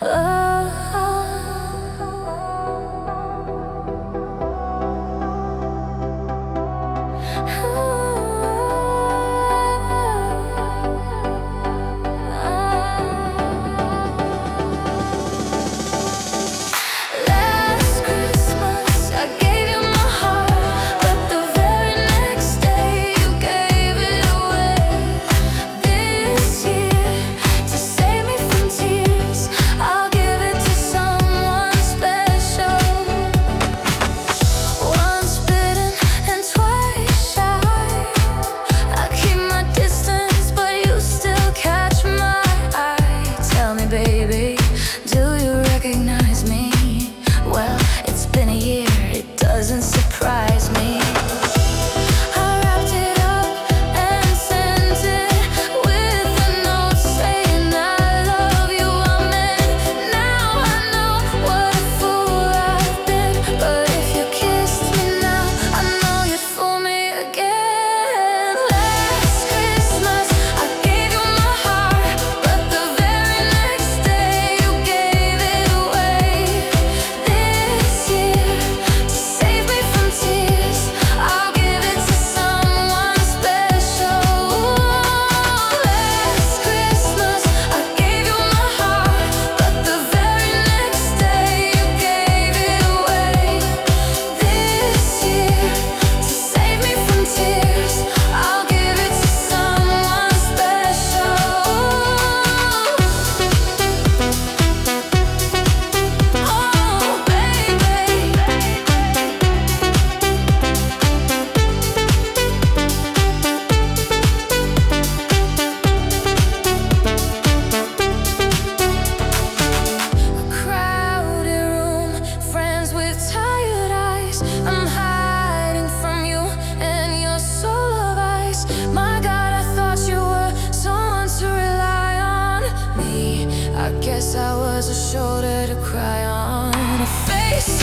Baby, do you recognize me? Well, it's been a year, it doesn't surprise me. I wrapped it up and sent it with a note saying I love you, amen. Now I know what a fool I've been, but if you kissed me now, I know you'd fool me again. Last Christmas I gave you my heart, but the very next day you gave it away. This year, to save me from tears, I'll give it to someone special. Last Christmas I gave you my heart, but the very next day you gave it away. This year, to save me from tears, I'll give it to someone special. Oh, baby. A crowded room, friends with tired eyes. I'm hiding from you and your soul of ice. My God, I thought you were someone to rely on. Me, I guess I was a shoulder to cry on. A face